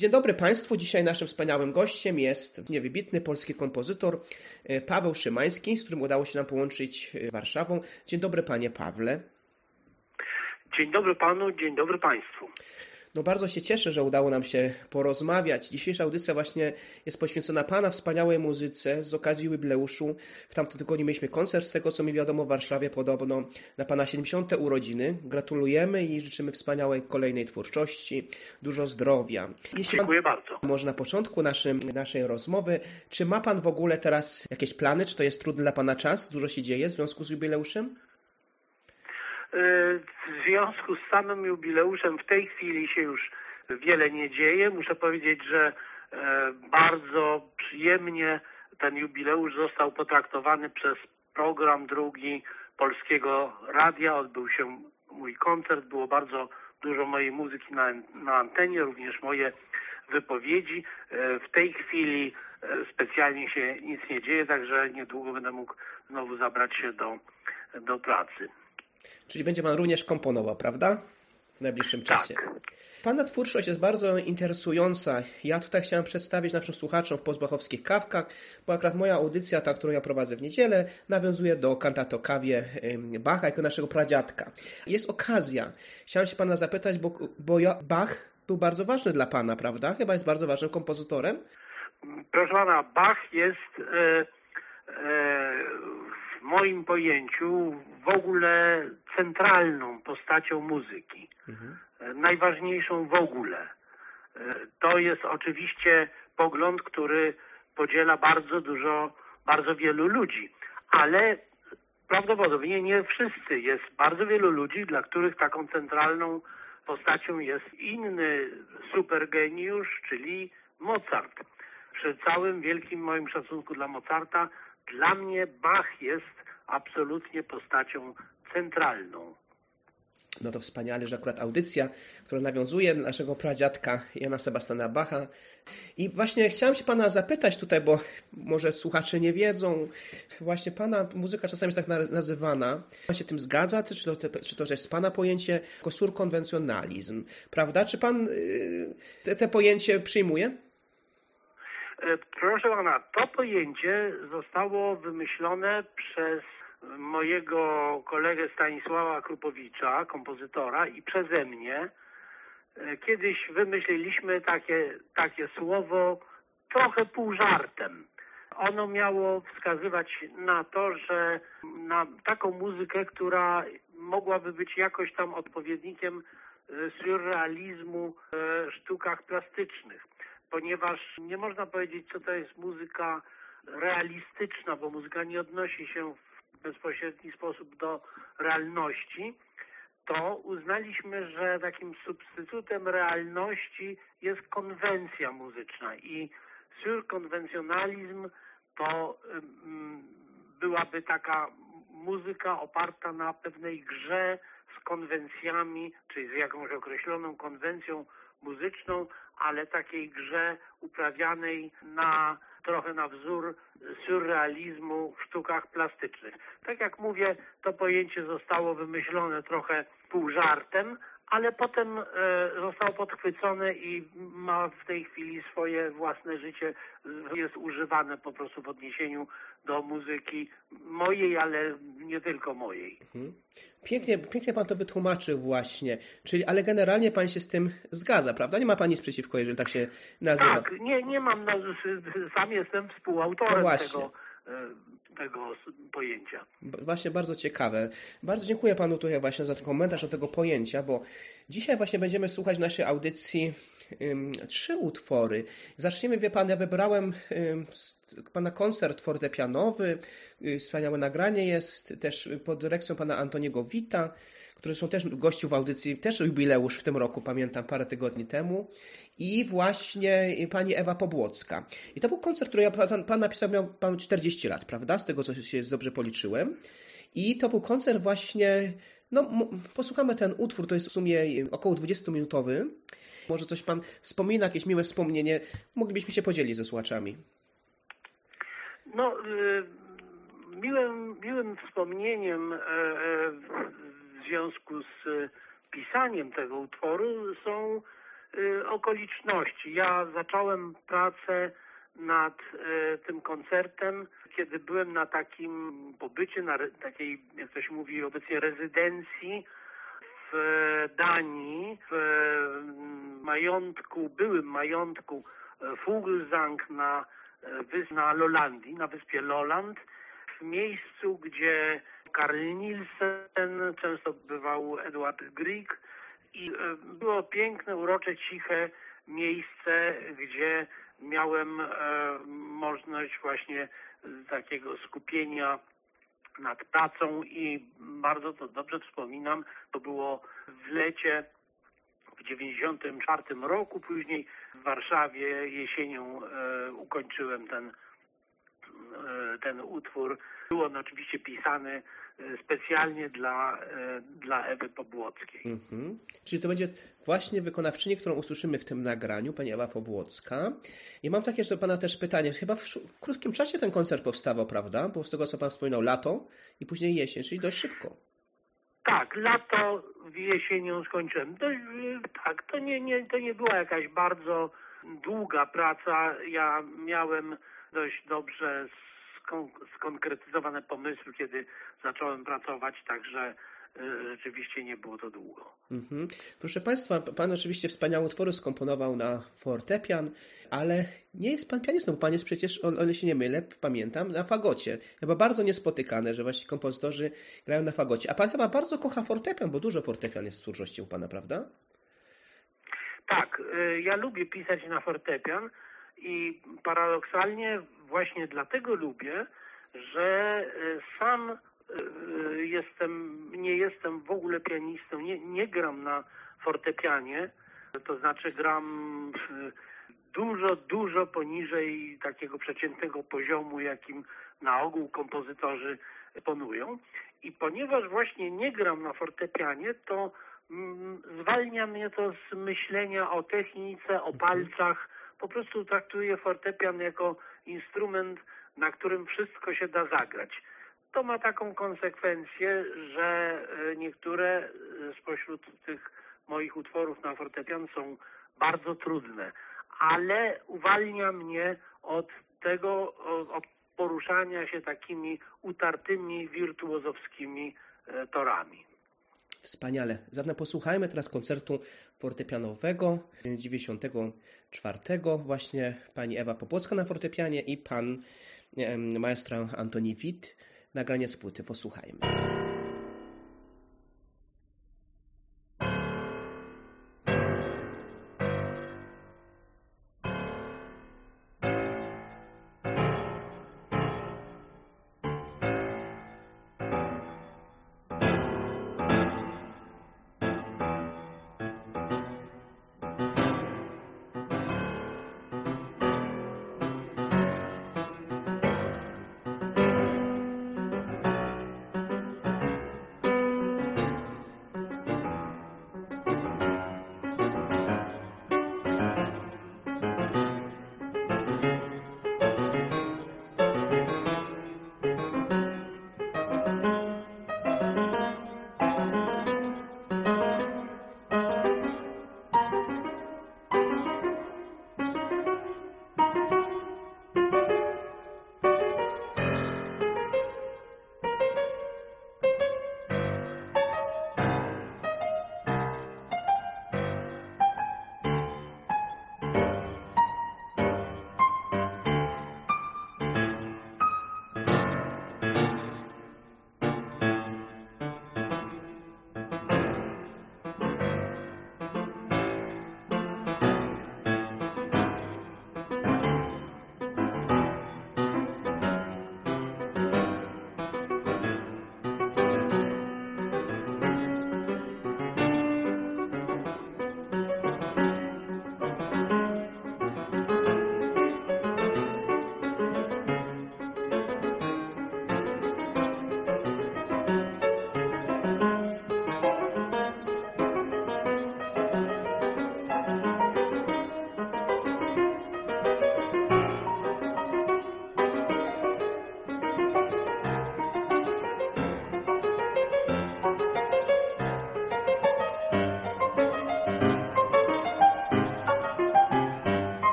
Dzień dobry Państwu. Dzisiaj naszym wspaniałym gościem jest niewybitny polski kompozytor Paweł Szymański, z którym udało się nam połączyć Warszawą. Dzień dobry Panie Pawle. Dzień dobry Panu, dzień dobry Państwu. No bardzo się cieszę, że udało nam się porozmawiać. Dzisiejsza audycja właśnie jest poświęcona Pana wspaniałej muzyce z okazji jubileuszu. W tamtym tygodniu mieliśmy koncert, z tego co mi wiadomo, w Warszawie podobno na Pana 70. urodziny. Gratulujemy i życzymy wspaniałej kolejnej twórczości, dużo zdrowia. Dziękuję bardzo. Może na początku naszej rozmowy, czy ma Pan w ogóle teraz jakieś plany, czy to jest trudny dla Pana czas? Dużo się dzieje w związku z jubileuszem? W związku z samym jubileuszem w tej chwili się już wiele nie dzieje. Muszę powiedzieć, że bardzo przyjemnie ten jubileusz został potraktowany przez program drugi Polskiego Radia. Odbył się mój koncert, było bardzo dużo mojej muzyki na antenie, również moje wypowiedzi. W tej chwili specjalnie się nic nie dzieje, także niedługo będę mógł znowu zabrać się do pracy. Czyli będzie Pan również komponował, prawda? W najbliższym czasie. Tak. Pana twórczość jest bardzo interesująca. Ja tutaj chciałem przedstawić naszym słuchaczom w pozbachowskich kawkach, bo akurat moja audycja, ta, którą ja prowadzę w niedzielę, nawiązuje do kantato kawie Bacha jako naszego pradziadka. Jest okazja. Chciałem się Pana zapytać, bo Bach był bardzo ważny dla Pana, prawda? Chyba jest bardzo ważnym kompozytorem. Proszę Pana, Bach jest w moim pojęciu w ogóle centralną postacią muzyki. Najważniejszą w ogóle. To jest oczywiście pogląd, który podziela bardzo wielu ludzi, ale prawdopodobnie nie wszyscy. Jest bardzo wielu ludzi, dla których taką centralną postacią jest inny supergeniusz, czyli Mozart. Przy całym wielkim moim szacunku dla Mozarta, dla mnie Bach jest absolutnie postacią centralną. No to wspaniale, że akurat audycja, która nawiązuje do naszego pradziadka Jana Sebastiana Bacha. I właśnie chciałem się Pana zapytać tutaj, bo może słuchacze nie wiedzą, właśnie Pana muzyka czasami jest tak nazywana. Pan się tym zgadza? Czy to jest Pana pojęcie jako surkonwencjonalizm, prawda? Czy Pan te pojęcie przyjmuje? Proszę Pana, to pojęcie zostało wymyślone przez mojego kolegę Stanisława Krupowicza, kompozytora, i przeze mnie. Kiedyś wymyśliliśmy takie słowo trochę pół żartem. Ono miało wskazywać na to, że na taką muzykę, która mogłaby być jakoś tam odpowiednikiem surrealizmu w sztukach plastycznych. Ponieważ nie można powiedzieć, co to jest muzyka realistyczna, bo muzyka nie odnosi się w bezpośredni sposób do realności, to uznaliśmy, że takim substytutem realności jest konwencja muzyczna i surkonwencjonalizm to byłaby taka muzyka oparta na pewnej grze z konwencjami, czyli z jakąś określoną konwencją muzyczną, ale takiej grze uprawianej trochę na wzór surrealizmu w sztukach plastycznych. Tak jak mówię, to pojęcie zostało wymyślone trochę pół żartem, ale potem zostało podchwycone i ma w tej chwili swoje własne życie. Jest używane po prostu w odniesieniu do muzyki mojej, ale nie tylko mojej. Pięknie Pan to wytłumaczył właśnie. Ale generalnie Pan się z tym zgadza, prawda? Nie ma Pan nic przeciwko, jeżeli tak się nazywa. Tak, nie mam, sam jestem współautorem tego pojęcia. Właśnie bardzo ciekawe. Bardzo dziękuję Panu tutaj właśnie za ten komentarz do tego pojęcia, bo dzisiaj właśnie będziemy słuchać w naszej audycji 3 utwory. Zaczniemy, wie Pan, ja wybrałem Pana koncert fortepianowy, wspaniałe nagranie jest też pod dyrekcją Pana Antoniego Wita, który są też gościu w audycji, też jubileusz w tym roku, pamiętam, parę tygodni temu. I właśnie Pani Ewa Pobłocka. I to był koncert, który Pan napisał, miał Pan 40 lat, prawda? Z tego, co się dobrze policzyłem. I to był koncert właśnie, posłuchamy ten utwór, to jest w sumie około 20-minutowy. Może coś Pan wspomina, jakieś miłe wspomnienie, moglibyśmy się podzielić ze słuchaczami. Miłym wspomnieniem w związku z pisaniem tego utworu są okoliczności. Ja zacząłem pracę nad tym koncertem, kiedy byłem na takim pobycie, na takiej, jak to się mówi obecnie, rezydencji w Danii, w byłym majątku Fuglsang na Lollandii, na wyspie Lolland, w miejscu, gdzie Carl Nielsen, często bywał Edward Grieg i było piękne, urocze, ciche miejsce, gdzie miałem możliwość właśnie takiego skupienia nad pracą i bardzo to dobrze wspominam, to było w lecie w 1994 roku, później w Warszawie jesienią ukończyłem ten utwór. Był on oczywiście pisany specjalnie dla Ewy Pobłockiej. Mhm. Czyli to będzie właśnie wykonawczyni, którą usłyszymy w tym nagraniu, pani Ewa Pobłocka. I mam takie do pana też pytanie. Chyba w krótkim czasie ten koncert powstawał, prawda? Bo z tego, co pan wspominał, lato i później jesień, czyli dość szybko. Tak, lato, jesienią skończyłem. To nie była jakaś bardzo długa praca. Ja miałem dość dobrze skonkretyzowane pomysły, kiedy zacząłem pracować, także rzeczywiście nie było to długo. Mhm. Proszę państwa, pan oczywiście wspaniałe utwory skomponował na fortepian, ale nie jest pan pianistą, pan jest przecież, o ile się nie mylę, pamiętam, na fagocie. Chyba bardzo niespotykane, że właśnie kompozytorzy grają na fagocie. A pan chyba bardzo kocha fortepian, bo dużo fortepian jest w twórczości u pana, prawda? Tak, ja lubię pisać na fortepian i paradoksalnie właśnie dlatego lubię, że sam nie jestem w ogóle pianistą, nie gram na fortepianie, to znaczy gram dużo poniżej takiego przeciętnego poziomu, jakim na ogół kompozytorzy ponują. I ponieważ właśnie nie gram na fortepianie, to zwalnia mnie to z myślenia o technice, o palcach. Po prostu traktuję fortepian jako instrument, na którym wszystko się da zagrać. To ma taką konsekwencję, że niektóre spośród tych moich utworów na fortepian są bardzo trudne, ale uwalnia mnie od poruszania się takimi utartymi, wirtuozowskimi torami. Wspaniale. Zatem posłuchajmy teraz koncertu fortepianowego 94. Właśnie pani Ewa Pobłocka na fortepianie i pan maestro Antoni Wit. Nagranie z płyty. Posłuchajmy.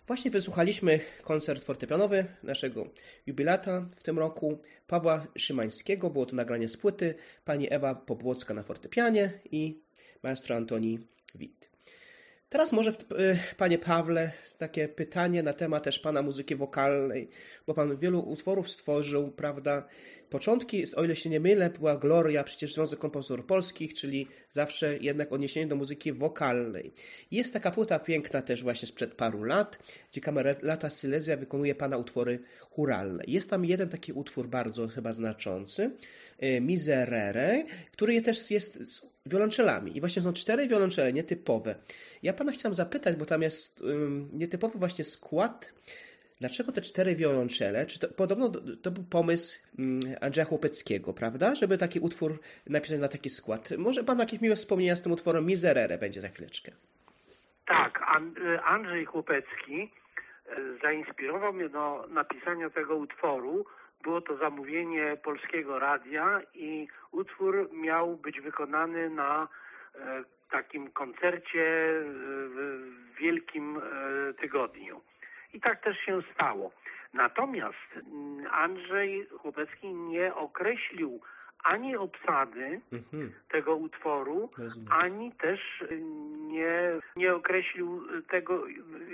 Właśnie wysłuchaliśmy koncert fortepianowy naszego jubilata w tym roku, Pawła Szymańskiego. Było to nagranie z płyty, pani Ewa Pobłocka na fortepianie i maestro Antoni Witt. Teraz może, panie Pawle, takie pytanie na temat też pana muzyki wokalnej, bo pan wielu utworów stworzył, prawda? Początki, o ile się nie mylę, była Gloria, przecież Związek Kompozytorów Polskich, czyli zawsze jednak odniesienie do muzyki wokalnej. Jest taka płyta piękna też właśnie sprzed paru lat, gdzie Camerata Silesia wykonuje pana utwory chóralne. Jest tam jeden taki utwór bardzo chyba znaczący, Miserere, który też jest z wiolonczelami. I właśnie są 4 wiolonczele nietypowe. Ja pana chciałem zapytać, bo tam jest nietypowy właśnie skład. Dlaczego te 4 wiolonczele? Czy to, podobno to był pomysł Andrzeja Chłopeckiego, prawda? Żeby taki utwór napisać na taki skład. Może pan jakieś miłe wspomnienia z tym utworem Miserere będzie za chwileczkę. Tak, Andrzej Chłopecki zainspirował mnie do napisania tego utworu. Było to zamówienie Polskiego Radia i utwór miał być wykonany na takim koncercie w Wielkim Tygodniu. I tak też się stało. Natomiast Andrzej Chłopecki nie określił ani obsady tego utworu, ani też nie określił tego,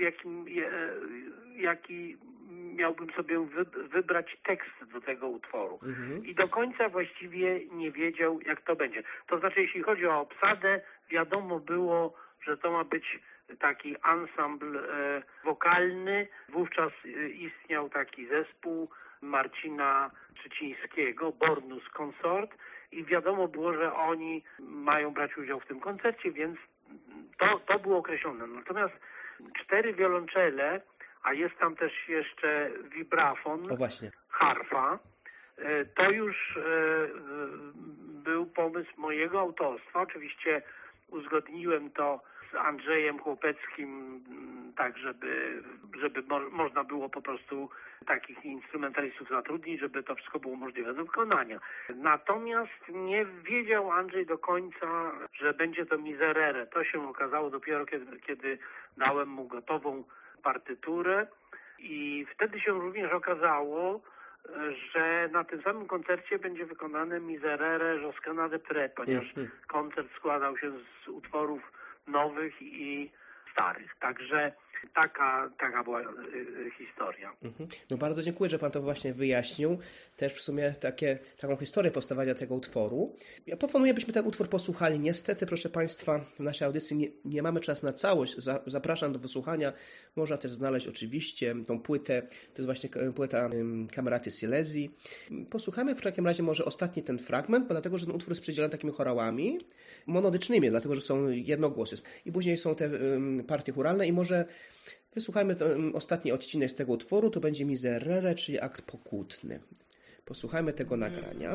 jaki miałbym sobie wybrać tekst do tego utworu. I do końca właściwie nie wiedział, jak to będzie. To znaczy, jeśli chodzi o obsadę, wiadomo było, że to ma być taki ensemble wokalny. Wówczas istniał taki zespół Marcina Trzecińskiego, Bornus Consort, i wiadomo było, że oni mają brać udział w tym koncercie, więc to było określone. Natomiast 4 wiolonczele, a jest tam też jeszcze vibrafon, harfa, to już był pomysł mojego autorstwa. Oczywiście uzgodniłem to z Andrzejem Chłopeckim, tak żeby można było po prostu takich instrumentalistów zatrudnić, żeby to wszystko było możliwe do wykonania. Natomiast nie wiedział Andrzej do końca, że będzie to Miserere. To się okazało dopiero, kiedy dałem mu gotową partyturę, i wtedy się również okazało, że na tym samym koncercie będzie wykonane Miserere Josquin de Pré, ponieważ koncert składał się z utworów nowych i starych. Także taka była historia. No bardzo dziękuję, że pan to właśnie wyjaśnił. Też w sumie taką historię powstawania tego utworu. Ja proponuję, byśmy ten utwór posłuchali. Niestety, proszę państwa, w naszej audycji nie mamy czasu na całość. Zapraszam do wysłuchania. Można też znaleźć oczywiście tą płytę. To jest właśnie płyta Cameraty Silesii. Posłuchamy w takim razie może ostatni ten fragment, bo dlatego, że ten utwór jest przydzielony takimi chorałami monodycznymi, dlatego, że są jednogłosy. I później są te partie chóralne i może wysłuchajmy ostatni odcinek z tego utworu, to będzie Miserere, czyli akt pokutny. Posłuchajmy tego nagrania.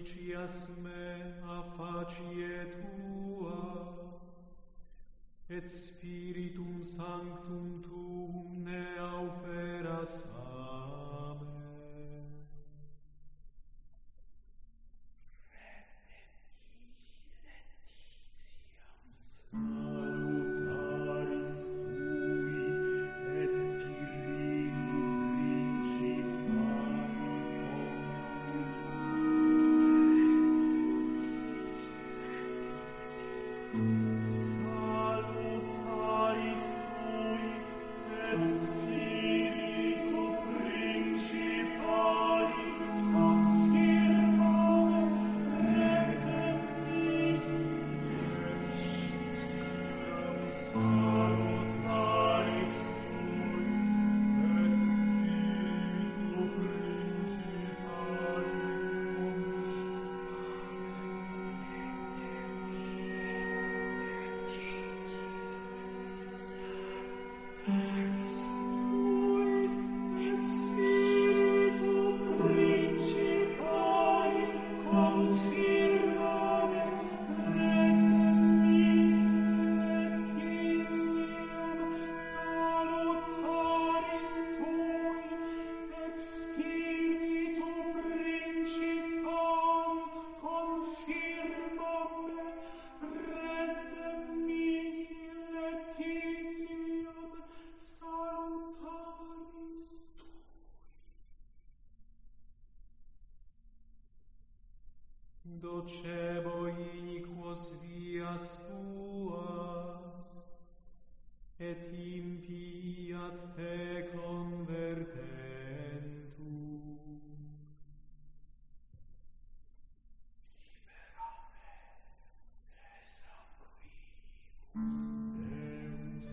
Et spiritum sanctum tuum ne auferas amen. docebo iniquos vias tuas, et impiat te convertentur. Deus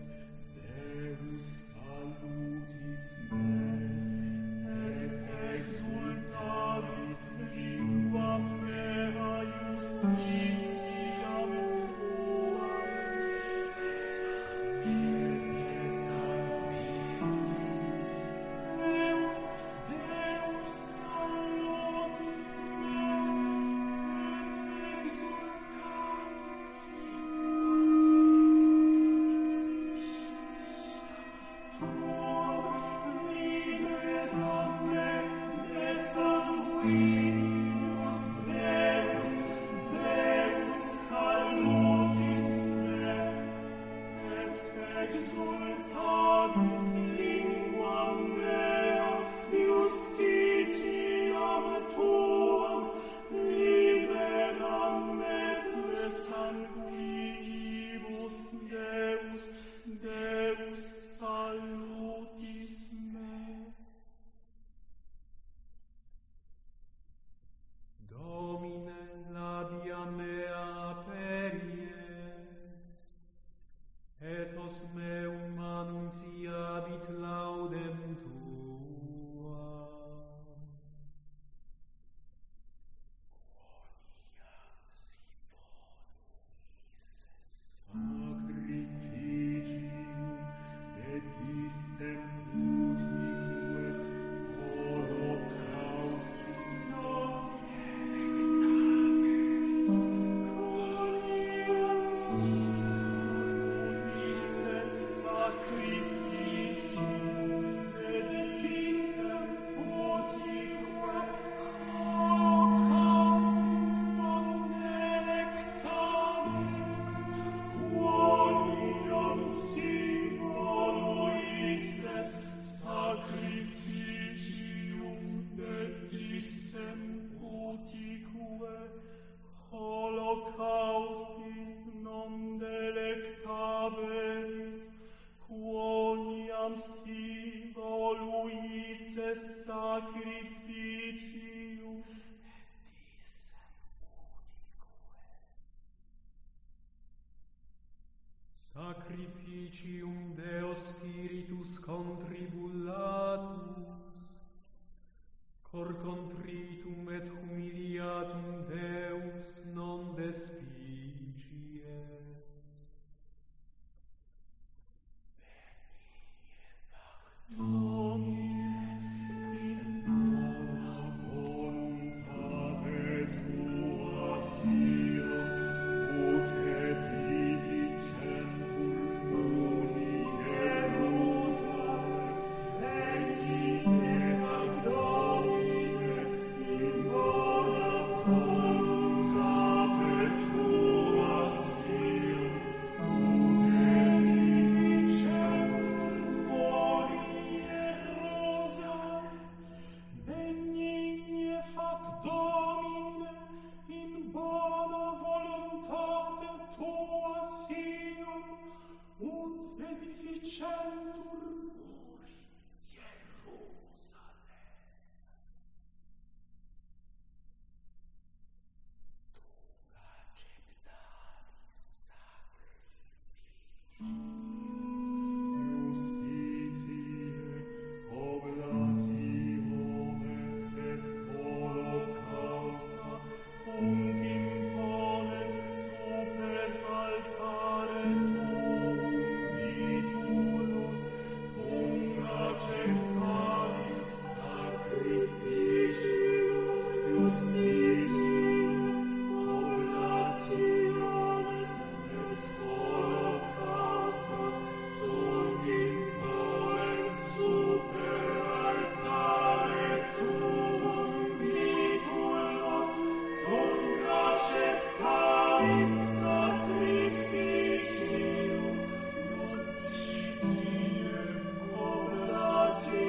salutis me, et exultavit lingua mea justitiam tuae, et exsanguinus. Deus salutis me, et exultavit Deus salutis me. Domine, labia mea aperies, etos meum annunciabit laudem tuam. Sacrificium et dissem utique holocaustis non electavis, quoniam disses sacrificium et dissem utique holocaustis non electavis, quoniam simbolo isses sacrificium et dissem utique holocaustis non delectaberis, quoniam simbolo isses sacrificium et dissem Sacrificium Deo Spiritus contribulatus, cor contritum et humiliatum Deus non despicies. Domine, in bona voluntate tua sia, ut et vivicentur muni Jerusalem, egli et Domine, in bona voluntate tua sia, ut et vivicentur muni Jerusalem, benigne fac Domine, in bona voluntate tua sium, ut edificentur muri Jerusalem. Tu acceptavis sacrificium. Justitiae, oblationes et holocausta, imponet super altare tuum vitulos, acceptavis sacrificium. Justitiae, oblationes et holocausta, imponet super altare tuum vitulos, acceptavis sacrificium. Justitiae, oblationes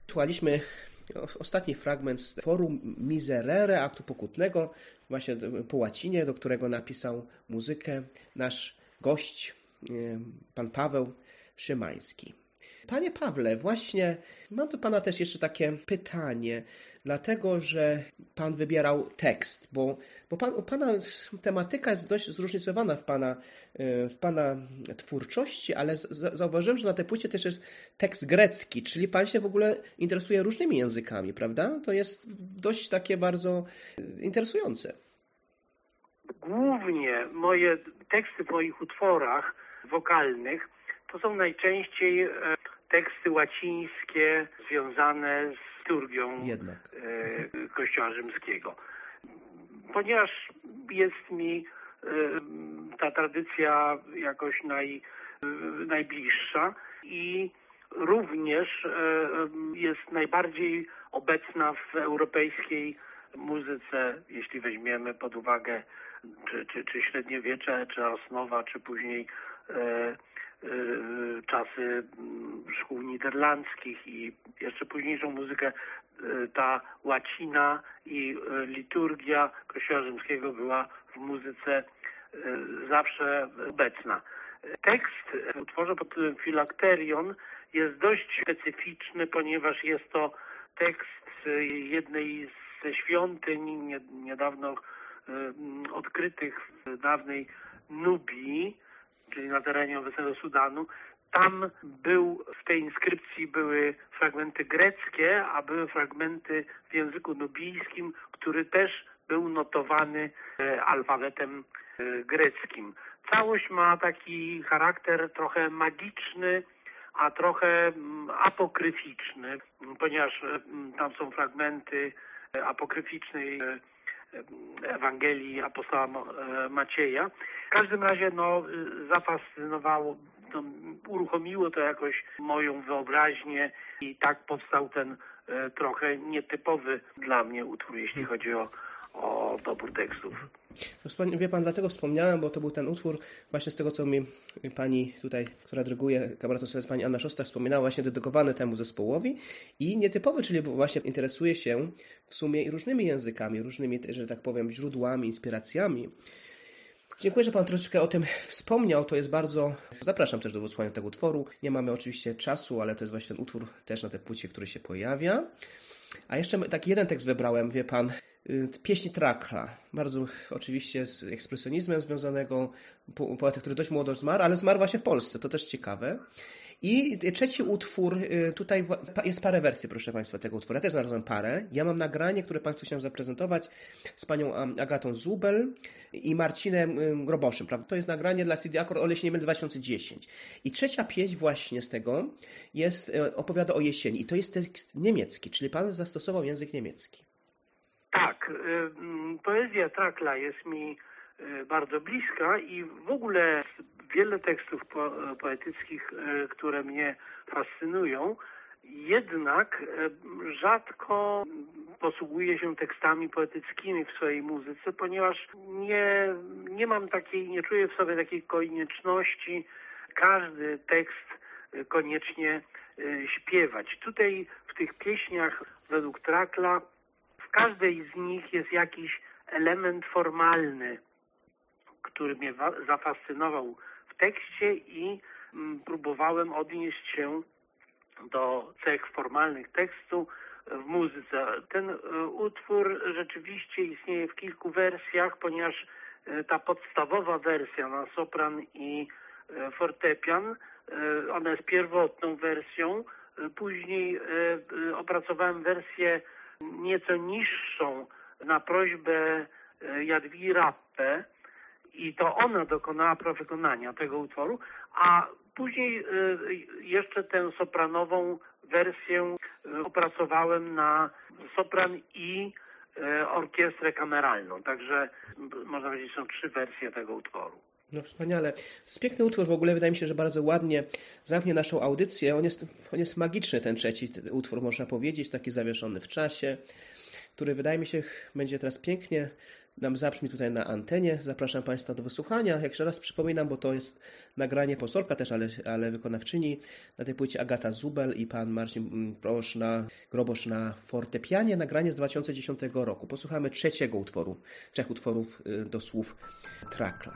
Słuchaliśmy ostatni fragment z Forum Miserere, aktu pokutnego, właśnie po łacinie, do którego napisał muzykę nasz gość, pan Paweł Szymański. Panie Pawle, właśnie mam do Pana też jeszcze takie pytanie, dlatego że Pan wybierał tekst, bo Pana tematyka jest dość zróżnicowana w Pana twórczości, ale zauważyłem, że na tej płycie też jest tekst grecki, czyli Pan się w ogóle interesuje różnymi językami, prawda? To jest dość takie bardzo interesujące. Głównie moje teksty w moich utworach wokalnych to są najczęściej teksty łacińskie związane z liturgią Kościoła Rzymskiego. Ponieważ jest mi ta tradycja jakoś najbliższa i również jest najbardziej obecna w europejskiej muzyce, jeśli weźmiemy pod uwagę czy średniowiecze, czy Osnowa, czy później czasy szkół niderlandzkich i jeszcze późniejszą muzykę, ta łacina i liturgia Kościoła Rzymskiego była w muzyce zawsze obecna. Tekst w utworze pod tytułem Filakterion jest dość specyficzny, ponieważ jest to tekst jednej ze świątyń niedawno odkrytych w dawnej Nubii, czyli na terenie obecnego Sudanu. Tam w tej inskrypcji były fragmenty greckie, a były fragmenty w języku nubijskim, który też był notowany alfabetem greckim. Całość ma taki charakter trochę magiczny, a trochę apokryficzny, ponieważ tam są fragmenty apokryficznej Ewangelii apostoła Macieja. W każdym razie zafascynowało, uruchomiło to jakoś moją wyobraźnię i tak powstał ten trochę nietypowy dla mnie utwór, jeśli chodzi o dobór tekstów. Wie Pan, dlatego wspomniałem, bo to był ten utwór właśnie z tego, co mi pani tutaj, która dyryguje kabaretu, pani Anna Szostak wspominała, właśnie dedykowany temu zespołowi i nietypowy, czyli właśnie interesuje się w sumie różnymi językami, różnymi, że tak powiem, źródłami, inspiracjami. Dziękuję, że Pan troszeczkę o tym wspomniał. To jest bardzo... Zapraszam też do wysłuchania tego utworu. Nie mamy oczywiście czasu, ale to jest właśnie ten utwór też na tej płycie, który się pojawia. A jeszcze taki jeden tekst wybrałem, wie Pan, pieśń Trakla. Bardzo oczywiście z ekspresjonizmem związanego, poeta, który dość młodo zmarł, ale zmarł właśnie w Polsce. To też ciekawe. I trzeci utwór, tutaj jest parę wersji, proszę Państwa, tego utworu. Ja też znalazłem parę. Ja mam nagranie, które Państwu chciałem zaprezentować z panią Agatą Zubel i Marcinem Groboszem. Prawda? To jest nagranie dla CD Akord Oleśniemy 2010. I trzecia pieśń właśnie z tego opowiada o jesieni. I to jest tekst niemiecki, czyli Pan zastosował język niemiecki. Tak, poezja Trakla jest mi bardzo bliska i w ogóle wiele tekstów poetyckich, które mnie fascynują, jednak rzadko posługuję się tekstami poetyckimi w swojej muzyce, ponieważ nie czuję w sobie takiej konieczności każdy tekst koniecznie śpiewać. Tutaj w tych pieśniach według Trakla w każdej z nich jest jakiś element formalny, który mnie zafascynował w tekście i próbowałem odnieść się do cech formalnych tekstu w muzyce. Ten utwór rzeczywiście istnieje w kilku wersjach, ponieważ ta podstawowa wersja na sopran i fortepian, ona jest pierwotną wersją. Później opracowałem wersję nieco niższą na prośbę Jadwigi Rappe i to ona dokonała wykonania tego utworu, a później jeszcze tę sopranową wersję opracowałem na sopran i orkiestrę kameralną. Także można powiedzieć, są 3 wersje tego utworu. No wspaniale. To jest piękny utwór, w ogóle wydaje mi się, że bardzo ładnie zamknie naszą audycję. On jest magiczny, ten trzeci utwór, można powiedzieć, taki zawieszony w czasie, który wydaje mi się będzie teraz pięknie nam zabrzmi tutaj na antenie. Zapraszam Państwa do wysłuchania. Jeszcze raz przypominam, bo to jest nagranie posorka też, ale wykonawczyni na tej płycie Agata Zubel i pan Marcin Grobosz na fortepianie. Nagranie z 2010 roku. Posłuchamy trzech utworów do słów Trakla.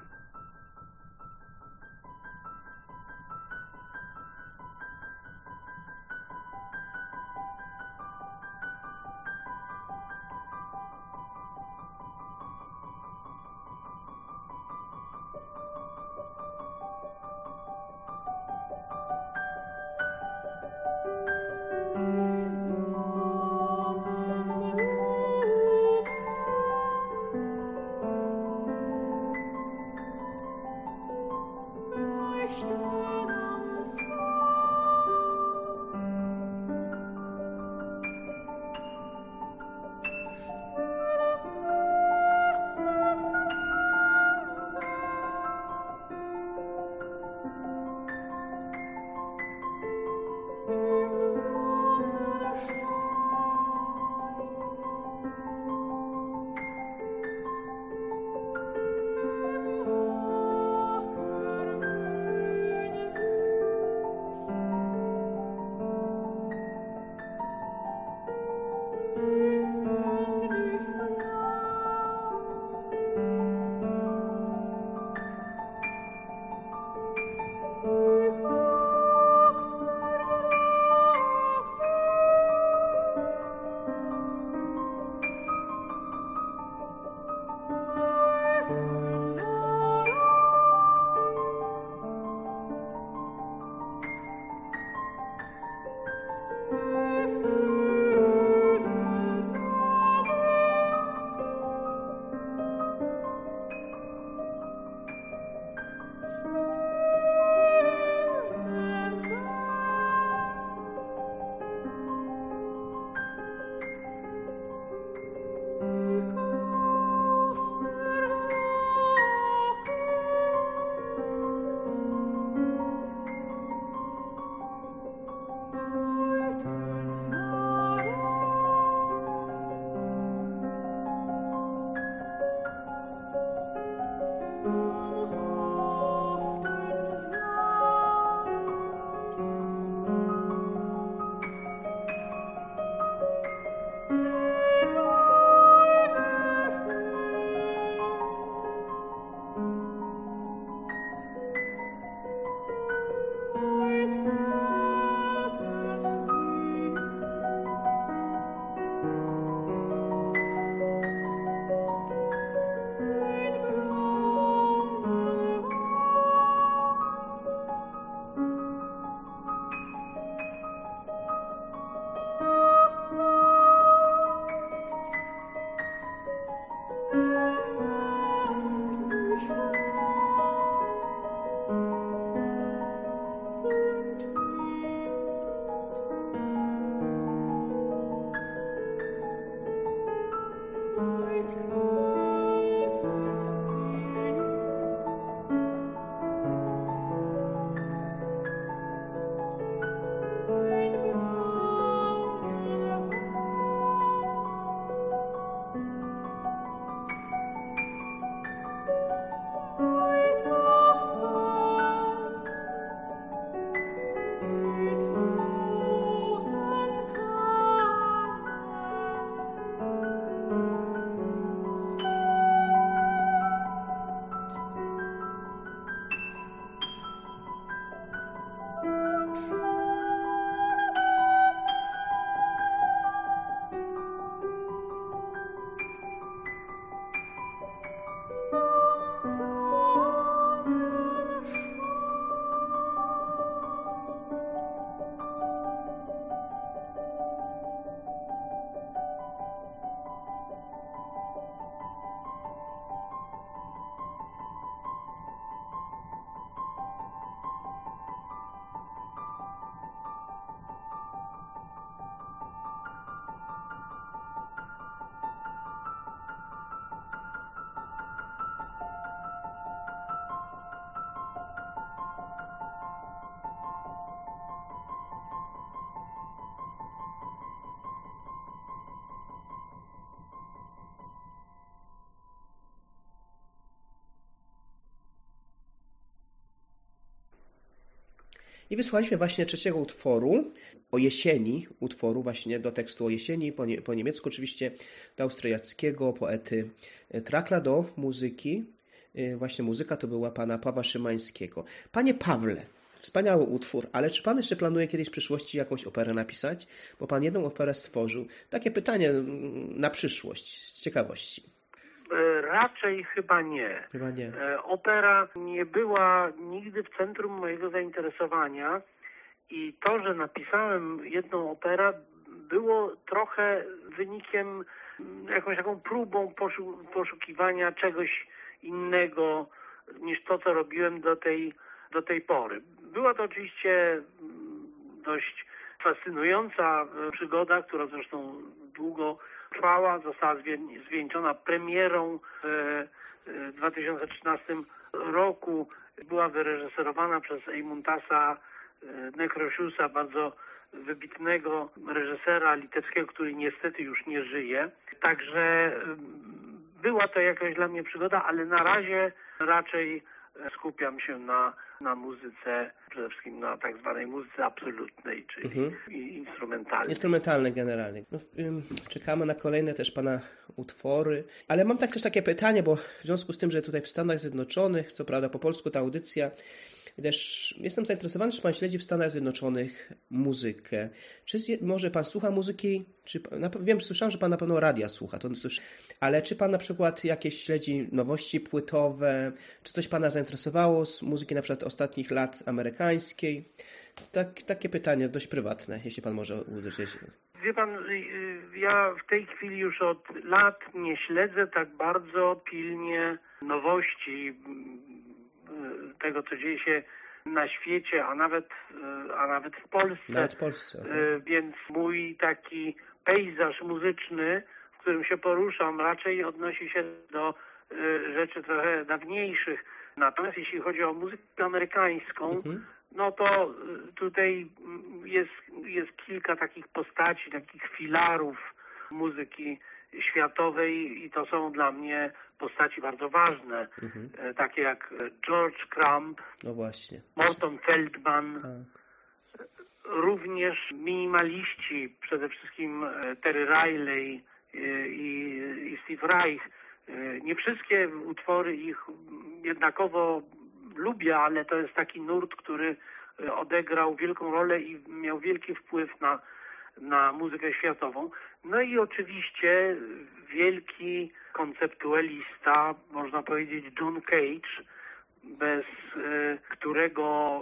I wysłuchaliśmy właśnie trzeciego utworu, o jesieni, utworu właśnie do tekstu o jesieni, po niemiecku oczywiście, do austriackiego poety Trakla, do muzyki. Właśnie muzyka to była pana Pawła Szymańskiego. Panie Pawle, wspaniały utwór, ale czy pan jeszcze planuje kiedyś w przyszłości jakąś operę napisać? Bo pan jedną operę stworzył. Takie pytanie na przyszłość, z ciekawości. Raczej chyba nie. Chyba nie. Opera nie była nigdy w centrum mojego zainteresowania i to, że napisałem jedną operę, było trochę wynikiem, jakąś taką próbą poszukiwania czegoś innego niż to, co robiłem do tej pory. Była to oczywiście dość fascynująca przygoda, która zresztą długo trwała, została zwieńczona premierą w 2013 roku. Była wyreżyserowana przez Eimuntasa Nekrosiusa, bardzo wybitnego reżysera litewskiego, który niestety już nie żyje. Także była to jakaś dla mnie przygoda, ale na razie raczej skupiam się na muzyce, przede wszystkim na tak zwanej muzyce absolutnej, czyli instrumentalnej. Instrumentalnej generalnie. No, czekamy na kolejne też pana utwory, ale mam też takie pytanie, bo w związku z tym, że tutaj w Stanach Zjednoczonych, co prawda po polsku ta audycja, też jestem zainteresowany, czy pan śledzi w Stanach Zjednoczonych muzykę. Czy może pan słucha muzyki? Słyszałem, że pan na pewno radia słucha, ale czy pan na przykład jakieś śledzi nowości płytowe? Czy coś pana zainteresowało z muzyki na przykład ostatnich lat amerykańskiej? Takie pytanie dość prywatne, jeśli pan może uderzyć. Wie pan, ja w tej chwili już od lat nie śledzę tak bardzo pilnie nowości tego, co dzieje się na świecie, a nawet w Polsce. Więc mój taki pejzaż muzyczny, w którym się poruszam, raczej odnosi się do rzeczy trochę dawniejszych. Natomiast jeśli chodzi o muzykę amerykańską, no to tutaj jest kilka takich postaci, takich filarów muzyki światowej i to są dla mnie postaci bardzo ważne, takie jak George Crumb, no właśnie. Morton Feldman, również minimaliści, przede wszystkim Terry Riley i Steve Reich. Nie wszystkie utwory ich jednakowo lubię, ale to jest taki nurt, który odegrał wielką rolę i miał wielki wpływ na muzykę światową. No i oczywiście wielki konceptualista, można powiedzieć John Cage, bez którego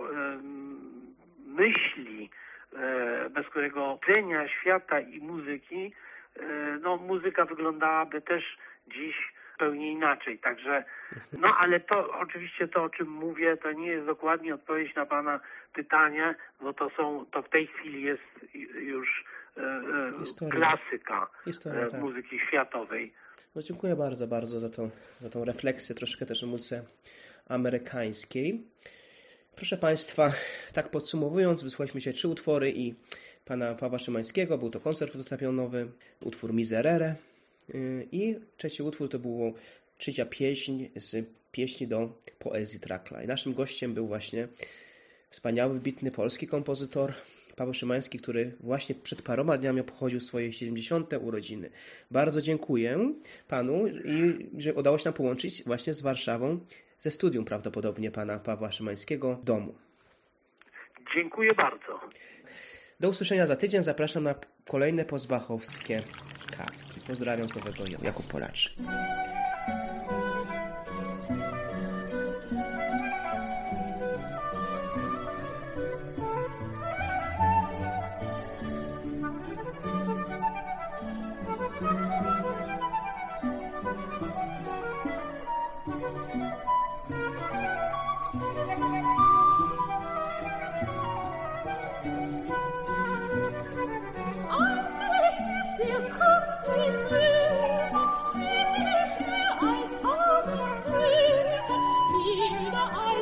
myśli, bez którego widzenia świata i muzyki, no muzyka wyglądałaby też dziś zupełnie inaczej. Także, no ale to oczywiście to, o czym mówię, to nie jest dokładnie odpowiedź na pana pytanie, bo to w tej chwili jest już klasyka muzyki światowej. No dziękuję bardzo, bardzo za tą refleksję, troszkę też o muzyce amerykańskiej. Proszę państwa, tak podsumowując, wysłuchaliśmy się 3 utwory i pana Pawła Szymańskiego, był to koncert fortepianowy, utwór Miserere i trzeci utwór to było trzecia pieśń z pieśni do poezji Trakla. I naszym gościem był właśnie wspaniały, wybitny polski kompozytor Paweł Szymański, który właśnie przed paroma dniami obchodził swoje 70. urodziny. Bardzo dziękuję panu i że udało się nam połączyć właśnie z Warszawą, ze studium prawdopodobnie pana Pawła Szymańskiego w domu. Dziękuję bardzo. Do usłyszenia za tydzień. Zapraszam na kolejne pozbachowskie karty. Pozdrawiam z Nowego Jorku. Jakub Polaczy.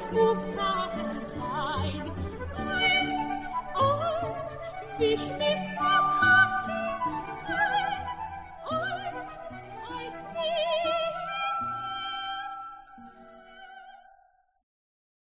Ich